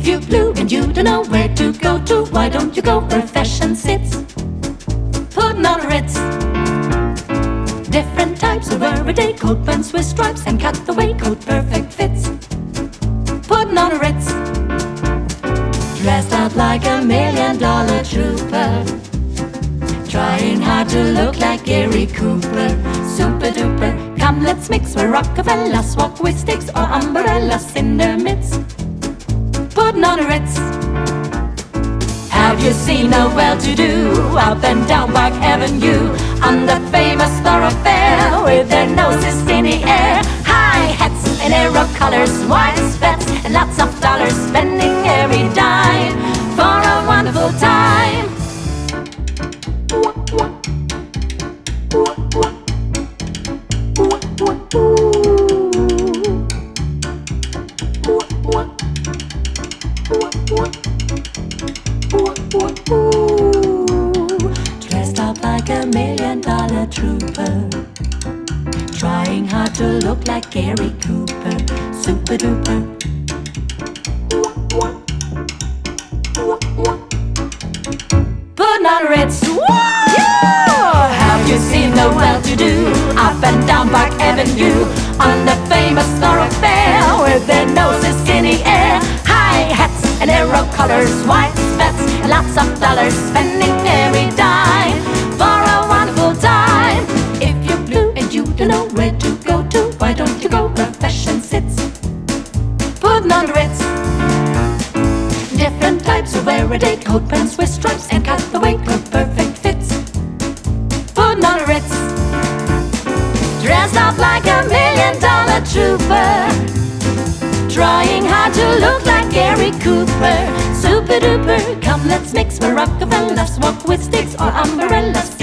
you're blue and you don't know where to go to, why don't you go where fashion sits? Putting on a Ritz. Different types of everyday coat pants with stripes and cutaway coat, perfect fits. Putting on a Ritz. Dressed up like $1 million trooper, trying hard to look like Gary Cooper. Super duper, come let's mix where Rockefellers walk with sticks or umbrellas in their midst. Putting on a Ritz. Have you seen a well-to-do up and down Park Avenue on the famous thoroughfare with their noses in the air? High hats and arrow colors, wide spats and lots of dollars, spending every dime for a wonderful time. Dressed up like $1 million trooper, trying hard to look like Gary Cooper. Super duper. Putting on a Ritz. Have you seen the well-to-do up and down Park Avenue on the famous thoroughfare with their noses in the air? High hats and arrow colors, white spats and lots of dollars, spending every dime for a wonderful time. If you're blue and you don't know where to go to, why don't you go where fashion sits? Putting on a Ritz. Different types of everyday coat pants with stripes and cutaway coat, perfect fits. Putting on a Ritz. Dressed up like $1 million trooper, trying hard to look like Gary Cooper. Super duper, come let's mix where Rockefellers walk with sticks or umbrellas